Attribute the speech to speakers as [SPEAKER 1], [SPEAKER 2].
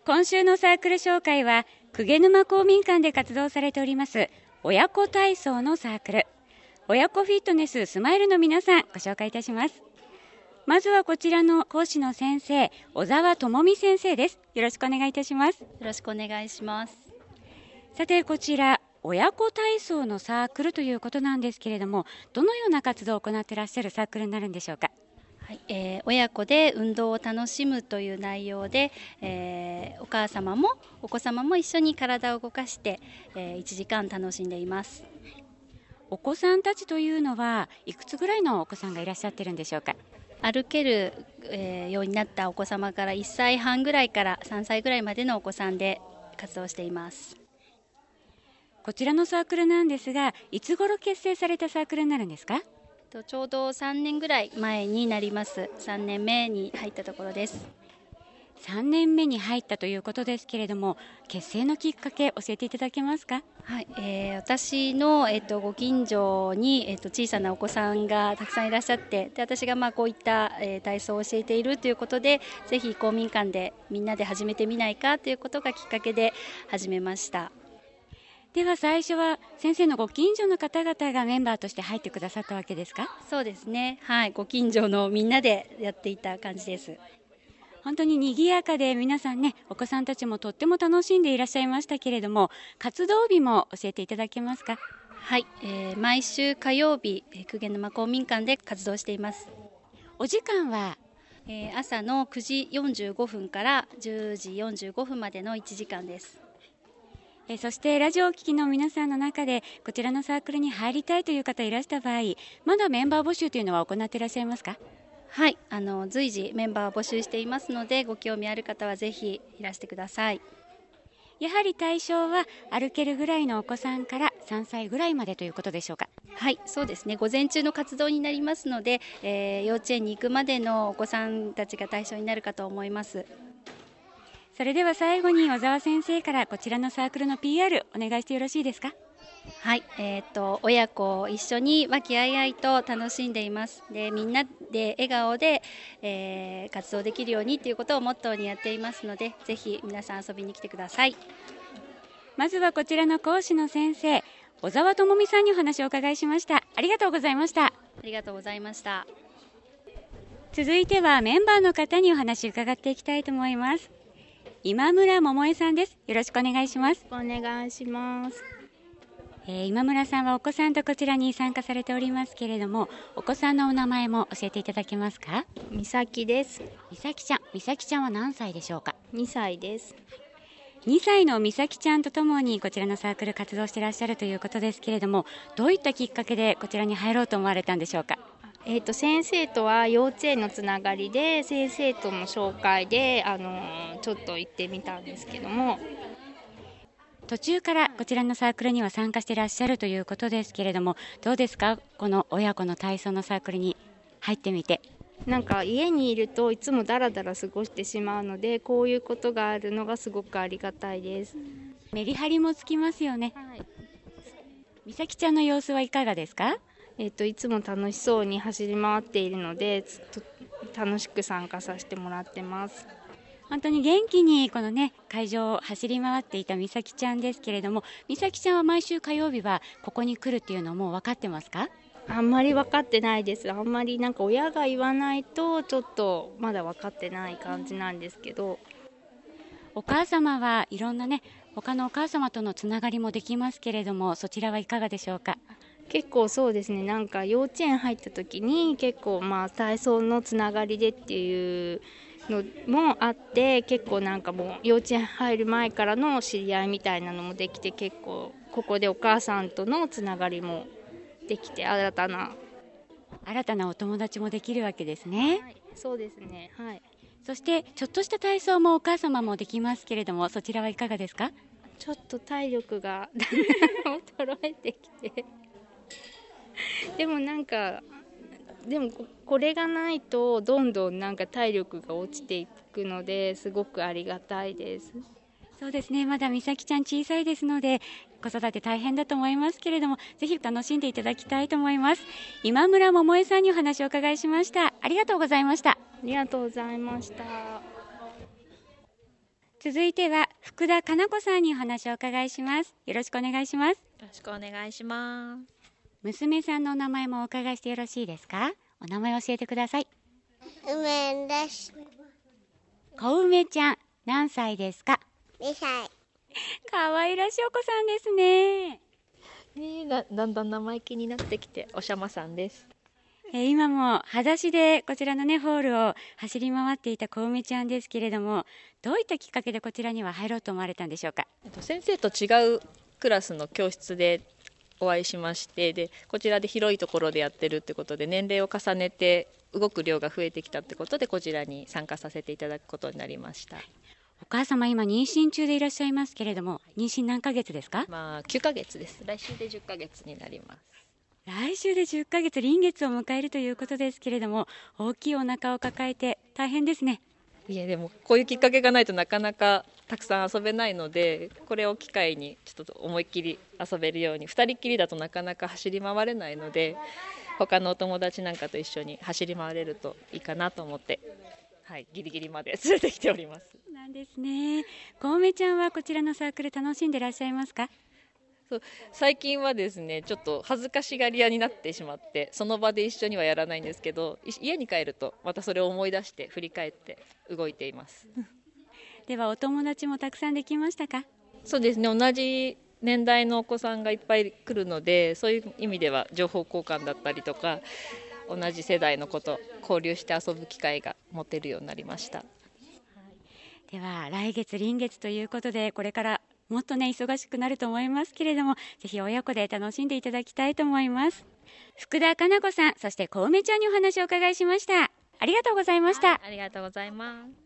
[SPEAKER 1] 今週のサークル紹介は鵠沼公民館で活動されております親子体操のサークル、親子フィットネススマイルの皆さん、ご紹介いたします。まずはこちらの講師の先生、小沢智美先生です。よろしくお願いいたします。
[SPEAKER 2] よろしくお願いします。
[SPEAKER 1] さて、こちら親子体操のサークルということなんですけれども、どのような活動を行っていらっしゃるサークルになるんでしょうか。
[SPEAKER 2] はい、親子で運動を楽しむという内容で、お母様もお子様も一緒に体を動かして、1時間楽しんでいます。
[SPEAKER 1] お子さんたちというのはいくつぐらいのお子さんがいらっしゃってるんでしょうか。
[SPEAKER 2] 歩ける、ようになったお子様から1歳半ぐらいから3歳ぐらいまでのお子さんで活動しています。
[SPEAKER 1] こちらのサークルなんですが、いつ頃結成されたサークルになるんですか。
[SPEAKER 2] ちょうど3年ぐらい前になります。3年目に入ったところです。
[SPEAKER 1] 3年目に入ったということですけれども、結成のきっかけ教えていただけますか。
[SPEAKER 2] はい、私の、ご近所に、小さなお子さんがたくさんいらっしゃって、で私がこういった、体操を教えているということで、ぜひ公民館でみんなで始めてみないかということがきっかけで始めました。
[SPEAKER 1] では最初は先生のご近所の方々がメンバーとして入ってくださったわけですか。
[SPEAKER 2] そうですね、はい、ご近所のみんなでやっていた感じです。
[SPEAKER 1] 本当に賑やかで皆さんね、お子さんたちもとっても楽しんでいらっしゃいましたけれども、活動日も教えていただけますか。
[SPEAKER 2] はい、毎週火曜日、鵠沼公民館で活動しています。
[SPEAKER 1] お時間は、
[SPEAKER 2] 朝の9時45分から10時45分までの1時間です。
[SPEAKER 1] そしてラジオをお聞きの皆さんの中でこちらのサークルに入りたいという方いらした場合、まだメンバー募集というのは行っていらっしゃいますか。
[SPEAKER 2] はい、随時メンバーを募集していますので、ご興味ある方はぜひいらしてください。
[SPEAKER 1] やはり対象は歩けるぐらいのお子さんから3歳ぐらいまでということでしょうか。
[SPEAKER 2] はい、そうですね、午前中の活動になりますので、幼稚園に行くまでのお子さんたちが対象になるかと思います。
[SPEAKER 1] それでは最後に小沢先生からこちらのサークルの PR お願いしてよろしいですか。
[SPEAKER 2] はい、親子一緒に和気あいあいと楽しんでいます。でみんなで笑顔で、活動できるようにということをモットーにやっていますので、ぜひ皆さん遊びに来てください。
[SPEAKER 1] まずはこちらの講師の先生、小沢智美さんにお話をお伺いしました。ありがとうございました。
[SPEAKER 2] ありがとうございました。
[SPEAKER 1] 続いてはメンバーの方にお話を伺っていきたいと思います。今村桃江さんです。よろしくお願いします。
[SPEAKER 3] お願いします。
[SPEAKER 1] 今村さんはお子さんとこちらに参加されておりますけれども、お子さんのお名前も教えていただけますか。
[SPEAKER 3] 美咲です。
[SPEAKER 1] 美咲ちゃん、美咲ちゃんは何歳でしょうか。
[SPEAKER 3] 2歳です。
[SPEAKER 1] 2歳の美咲ちゃんとともにこちらのサークル活動していらっしゃるということですけれども、どういったきっかけでこちらに入ろうと思われたんでしょうか。
[SPEAKER 3] 先生とは幼稚園のつながりで、先生との紹介で、ちょっと行ってみたんですけども、
[SPEAKER 1] 途中からこちらのサークルには参加していらっしゃるということですけれども、どうですか、この親子の体操のサークルに入ってみて。
[SPEAKER 3] なんか家にいるといつもダラダラ過ごしてしまうので、こういうことがあるのがすごくありがたいです。
[SPEAKER 1] メリハリもつきますよね。
[SPEAKER 3] はい、
[SPEAKER 1] 美咲ちゃんの様子はいかがですか。
[SPEAKER 3] いつも楽しそうに走り回っているので、楽しく参加させてもらってます。
[SPEAKER 1] 本当に元気にこのね、会場を走り回っていた美咲ちゃんですけれども、美咲ちゃんは毎週火曜日はここに来るっていうのも分かってますか。
[SPEAKER 3] あんまり分かってないです。あんまりなんか親が言わないとちょっとまだ分かってない感じなんですけど、
[SPEAKER 1] お母様はいろんなね、他のお母様とのつながりもできますけれども、そちらはいかがでしょうか。
[SPEAKER 3] 結構そうですね、なんか幼稚園入った時に結構体操のつながりでっていうのもあって、結構なんかもう幼稚園入る前からの知り合いみたいなのもできて、結構ここでお母さんとのつながりもできて、新たな
[SPEAKER 1] お友達もできるわけですね。
[SPEAKER 3] はい、そうですね、はい。
[SPEAKER 1] そしてちょっとした体操もお母様もできますけれども、そちらはいかがですか。
[SPEAKER 3] ちょっと体力が衰えてきてでもなんかこれがないとどんどんなんか体力が落ちていくので、すごくありがたいです。
[SPEAKER 1] そうですね、まだ美咲ちゃん小さいですので子育て大変だと思いますけれども、ぜひ楽しんでいただきたいと思います。今村桃江さんにお話をお伺いしました。ありがとうございました。
[SPEAKER 3] ありがとうございました。
[SPEAKER 1] 続いては福田かな子さんにお話をお伺いします。よろしくお願いします。
[SPEAKER 4] よろしくお願いします。
[SPEAKER 1] 娘さんのお名前もお伺いしてよろしいですか？お名前教えてください。
[SPEAKER 5] 梅です。
[SPEAKER 1] 小梅ちゃん、何歳ですか
[SPEAKER 5] 2歳。
[SPEAKER 1] かわいらしいお子さんですね。
[SPEAKER 4] だんだん生意気になってきて、おしゃまさんです。
[SPEAKER 1] 今も裸足でこちらのねホールを走り回っていた小梅ちゃんですけれども、どういったきっかけでこちらには入ろうと思われたんでしょうか？
[SPEAKER 4] 先生と違うクラスの教室でお会いしまして、でこちらで広いところでやってるってことで、年齢を重ねて動く量が増えてきたってことで、こちらに参加させていただくことになりました。
[SPEAKER 1] お母様今妊娠中でいらっしゃいますけれども、妊娠何ヶ月ですか
[SPEAKER 4] ？9ヶ月です。来週で10ヶ月になります。
[SPEAKER 1] 来週で10ヶ月、臨月を迎えるということですけれども、大きいお腹を抱えて大変ですね。
[SPEAKER 4] いやでもこういうきっかけがないとなかなかたくさん遊べないので、これを機会にちょっと思いっきり遊べるように、2人きりだとなかなか走り回れないので、他のお友達なんかと一緒に走り回れるといいかなと思って、ギリギリまで連れてきております。
[SPEAKER 1] なんですね。小梅ちゃんはこちらのサークル楽しんでいらっしゃいますか？
[SPEAKER 4] 最近はですね、ちょっと恥ずかしがり屋になってしまって、その場で一緒にはやらないんですけど、家に帰るとまたそれを思い出して振り返って動いています
[SPEAKER 1] ではお友達もたくさんできましたか？
[SPEAKER 4] そうですね、同じ年代のお子さんがいっぱい来るので、そういう意味では情報交換だったりとか、同じ世代の子と交流して遊ぶ機会が持てるようになりました。
[SPEAKER 1] では来月臨月ということで、これからもっとね忙しくなると思いますけれども、ぜひ親子で楽しんでいただきたいと思います。福田かな子さん、そして小梅ちゃんにお話をお伺いしました。ありがとうございました。
[SPEAKER 4] ありがとうございます。